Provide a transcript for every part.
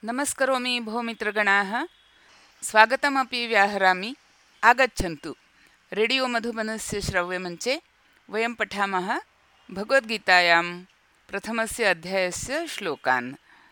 नमस्करोमि भो मित्रगणाः। स्वागतमपि व्याहरामि। आगच्छन्तु। रेडियो मधुबनस्य श्रव्यमञ्चे वयं पठामः भगवद्गीतायां प्रथमस्य अध्यायस्य श्लोकान्।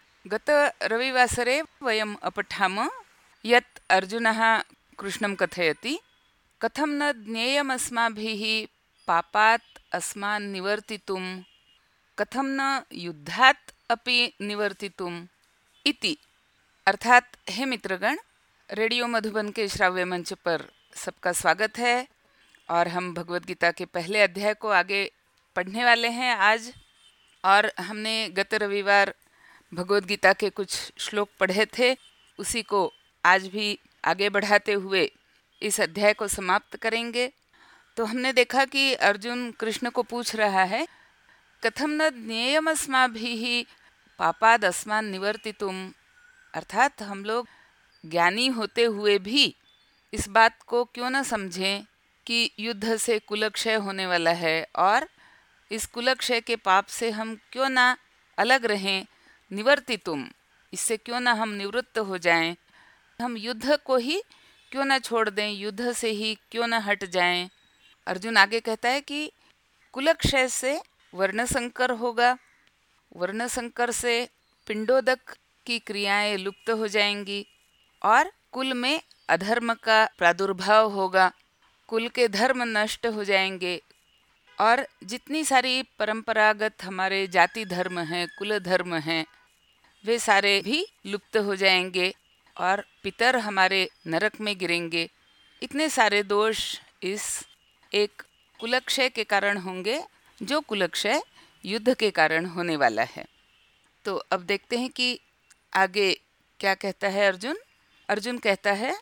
गतरविवासरे वयम् अपठाम यत् अर्जुनः कृष्णं कथयति, कथं न ज्ञेयमस्माभिः पापात् अस्मान् निवर्तितुं, कथं न युद्धात् अपि निवर्तितुम् इति। अर्थात हे मित्रगण, रेडियो मधुबन के श्राव्य मंच पर सबका स्वागत है और हम भगवद गीता के पहले अध्याय को आगे पढ़ने वाले हैं आज। और हमने गत रविवार भगवद गीता के कुछ श्लोक पढ़े थे, उसी को आज भी आगे बढ़ाते हुए इस अध्याय को समाप्त करेंगे। तो हमने देखा कि अर्जुन कृष्ण को पूछ रहा है, कथम न ज्ञेयमस्माभिः पापाद अस्मान् निवर्तितुम, अर्थात हम लोग ज्ञानी होते हुए भी इस बात को क्यों न समझें कि युद्ध से कुलक्षय होने वाला है और इस कुलक्षय के पाप से हम क्यों ना अलग रहें, निवर्तितुम, इससे क्यों ना हम निवृत्त हो जाएं, हम युद्ध को ही क्यों ना छोड़ दें, युद्ध से ही क्यों ना हट जाएं। अर्जुन आगे कहता है कि कुलक्षय से वर्णसंकर होगा, वर्णसंकर से पिंडोदक की क्रियाएं लुप्त हो जाएंगी और कुल में अधर्म का प्रादुर्भाव होगा, कुल के धर्म नष्ट हो जाएंगे और जितनी सारी परंपरागत हमारे जाति धर्म हैं, कुल धर्म हैं, वे सारे भी लुप्त हो जाएंगे और पितर हमारे नरक में गिरेंगे। इतने सारे दोष इस एक कुलक्षय के कारण होंगे, जो कुलक्षय युद्ध के कारण होने वाला है। तो अब देखते हैं कि आगे क्या कहता है अर्जुन। अर्जुन कहता है,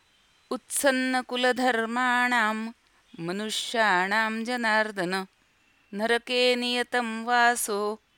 उत्सन्न कुलधर्माणां मनुष्याणां जनार्दन नरके नियतं वासो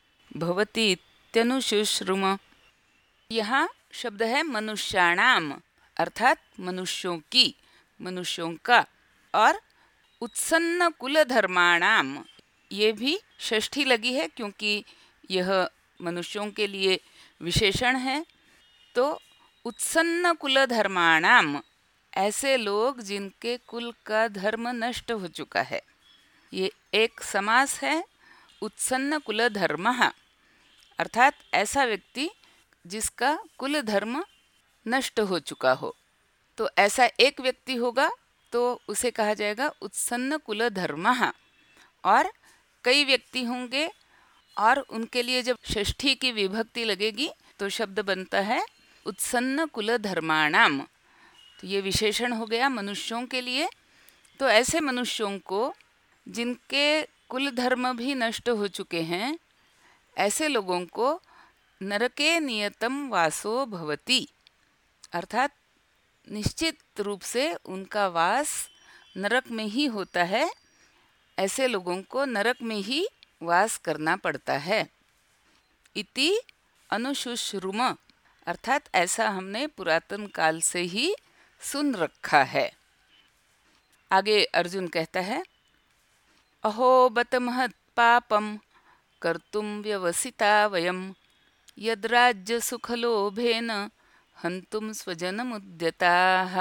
भवतीत्यनुशुश्रुम। यहाँ शब्द है मनुष्याणाम, अर्थात मनुष्यों की, मनुष्यों का, और उत्सन्न कुलधर्माणाम, ये भी षष्ठी लगी है क्योंकि यह मनुष्यों के लिए विशेषण है। तो उत्सन्न कुल धर्माणाम, ऐसे लोग जिनके कुल का धर्म नष्ट हो चुका है, ये एक समास है। उत्सन्न कुल धर्मः, अर्थात ऐसा व्यक्ति जिसका कुल धर्म नष्ट हो चुका हो। तो ऐसा एक व्यक्ति होगा तो उसे कहा जाएगा उत्सन्न कुल धर्मः, और कई व्यक्ति होंगे और उनके लिए जब षष्ठी की विभक्ति लगेगी तो शब्द बनता है उत्सन्न कुल धर्माणाम। तो ये विशेषण हो गया मनुष्यों के लिए। तो ऐसे मनुष्यों को जिनके कुल धर्म भी नष्ट हो चुके हैं, ऐसे लोगों को नरके नियतम वासो भवति, अर्थात निश्चित रूप से उनका वास नरक में ही होता है। ऐसे लोगों को नरक में ही वास करना पड़ता है। इति अनुशुश्रुम, अर्थात ऐसा हमने पुरातन काल से ही सुन रखा है। आगे अर्जुन कहता है, अहो बत महत् पापम कर्तुम व्यवसिता वयम यद्राज्य सुखलोभेन हंतुम स्वजनमुद्यताः।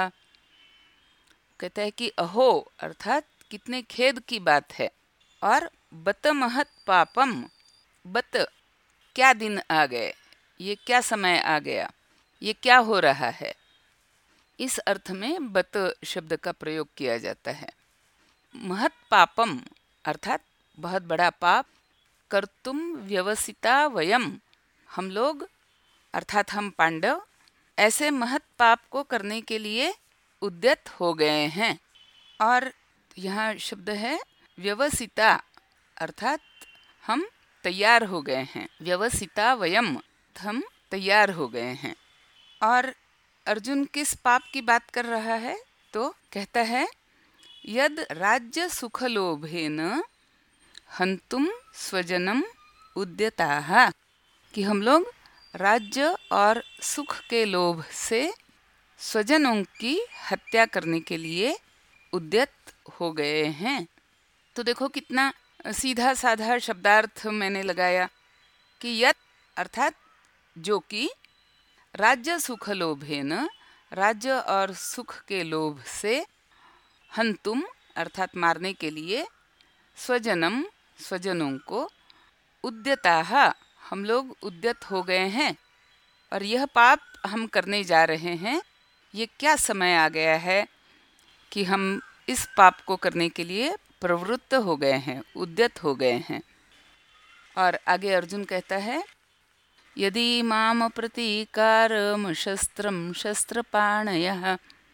कहता है कि अहो, अर्थात कितने खेद की बात है, और बत महत् पापम, बत क्या दिन आ गए, ये क्या समय आ गया, ये क्या हो रहा है, इस अर्थ में बत शब्द का प्रयोग किया जाता है। महत् पापम, अर्थात बहुत बड़ा पाप, कर्तुम व्यवसिता वयम, हम लोग अर्थात हम पांडव ऐसे महत् पाप को करने के लिए उद्यत हो गए हैं। और यहाँ शब्द है व्यवसिता, अर्थात हम तैयार हो गए हैं। व्यवसिता वयम, हम तैयार हो गए हैं। और अर्जुन किस पाप की बात कर रहा है? तो कहता है, यद राज्य सुखलोभेन हंतुम स्वजनम उद्यताः, कि हम लोग राज्य और सुख के लोभ से स्वजनों की हत्या करने के लिए उद्यत हो गए हैं। तो देखो कितना सीधा साधा शब्दार्थ मैंने लगाया कि यत, अर्थात जो कि, राज्य सुख लोभेन, राज्य और सुख के लोभ से, हंतुम अर्थात मारने के लिए, स्वजनम स्वजनों को, उद्यताः हम लोग उद्यत हो गए हैं और यह पाप हम करने जा रहे हैं। ये क्या समय आ गया है कि हम इस पाप को करने के लिए प्रवृत्त हो गए हैं, उद्यत हो गए हैं। और आगे अर्जुन कहता है, यदि माम प्रतीकारम शस्त्रम शस्त्रपाणयः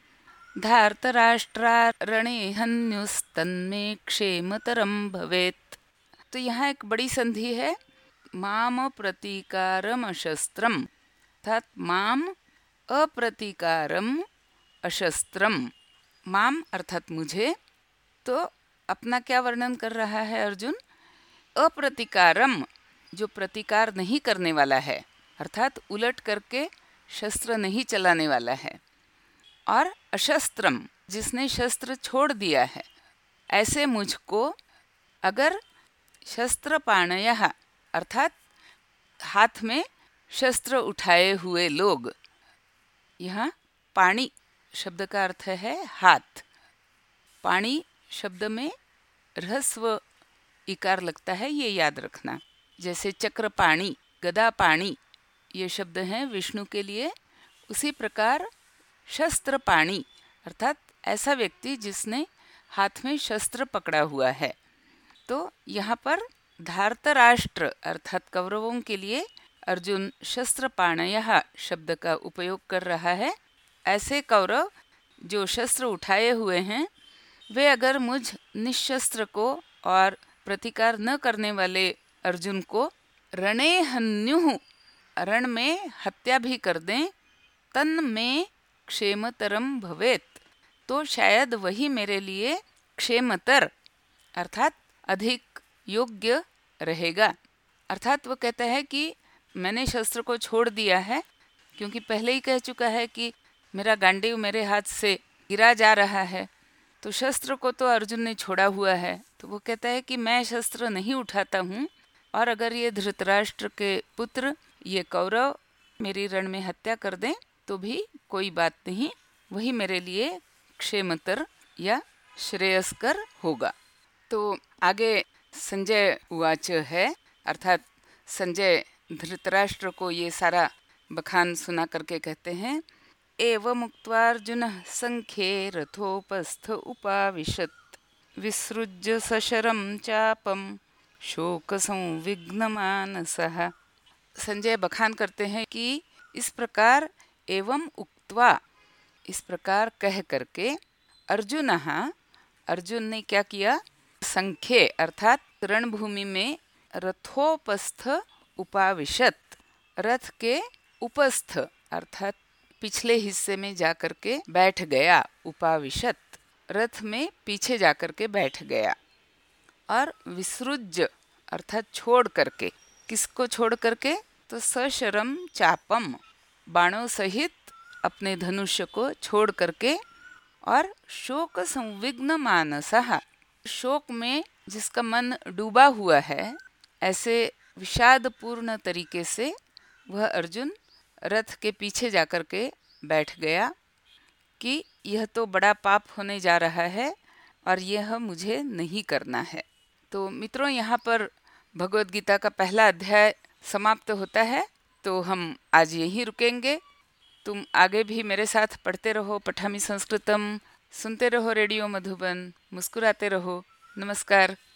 धार्तराष्ट्रारणे हन्युस्तन्मे क्षेमतरम भवेत्। तो यहाँ एक बड़ी संधि है, माम प्रतीकारम शस्त्रम, अर्थात माम अप्रतीकारम अशस्त्रम। माम अर्थात मुझे, तो अपना क्या वर्णन कर रहा है अर्जुन? अप्रतिकारम, जो प्रतिकार नहीं करने वाला है, अर्थात उलट करके शस्त्र नहीं चलाने वाला है, और अशस्त्रम, जिसने शस्त्र छोड़ दिया है, ऐसे मुझको अगर शस्त्रपाणयः अर्थात हाथ में शस्त्र उठाए हुए लोग, यहाँ पाणी शब्द का अर्थ है हाथ। पाणी शब्द में ह्रस्व इकार लगता है, ये याद रखना। जैसे चक्रपाणी, गदापाणी ये शब्द हैं विष्णु के लिए, उसी प्रकार शस्त्रपाणी अर्थात ऐसा व्यक्ति जिसने हाथ में शस्त्र पकड़ा हुआ है। तो यहाँ पर धार्तराष्ट्र अर्थात कौरवों के लिए अर्जुन शस्त्रपाणयः शब्द का उपयोग कर रहा है। ऐसे कौरव जो शस्त्र उठाए हुए हैं, वे अगर मुझ निशस्त्र को और प्रतिकार न करने वाले अर्जुन को रणे हन्युः रण में हत्या भी कर दें, तन में क्षेमतरम भवेत्, तो शायद वही मेरे लिए क्षेमतर अर्थात अधिक योग्य रहेगा। अर्थात वो कहता है कि मैंने शस्त्र को छोड़ दिया है, क्योंकि पहले ही कह चुका है कि मेरा गांडीव मेरे हाथ से गिरा जा रहा है, तो शस्त्र को तो अर्जुन ने छोड़ा हुआ है। तो वो कहता है कि मैं शस्त्र नहीं उठाता हूँ, और अगर ये धृतराष्ट्र के पुत्र ये कौरव मेरी रण में हत्या कर दें तो भी कोई बात नहीं, वही मेरे लिए क्षेमतर या श्रेयस्कर होगा। तो आगे संजय उवाच है, अर्थात संजय धृतराष्ट्र को ये सारा बखान सुना करके कहते हैं, एवमुक्त्वार्जुनः संख्ये रथोपस्थ उपाविशत् विसृज्य सशरं चापं शोकसंविघ्नमानसः। संजय बखान करते हैं कि इस प्रकार एवं उक्त्वा, इस प्रकार कह करके, अर्जुनः अर्जुन ने क्या किया? संख्ये अर्थात रणभूमि में रथोपस्थ उपाविशत, रथ के उपस्थ अर्थात पिछले हिस्से में जाकर के बैठ गया, उपाविशत रथ में पीछे जाकर के बैठ गया, और विसृज्य अर्थात छोड़ करके, किसको छोड़ करके? तो सशरम चापम, बाणों सहित अपने धनुष्य को छोड़ करके, और शोक संविघ्न मानसः, शोक में जिसका मन डूबा हुआ है, ऐसे विषादपूर्ण तरीके से वह अर्जुन रथ के पीछे जाकर के बैठ गया कि यह तो बड़ा पाप होने जा रहा है और यह मुझे नहीं करना है। तो मित्रों, यहाँ पर भगवद गीता का पहला अध्याय समाप्त होता है, तो हम आज यहीं रुकेंगे। तुम आगे भी मेरे साथ पढ़ते रहो पठामी संस्कृतम, सुनते रहो रेडियो मधुबन, मुस्कुराते रहो। नमस्कार।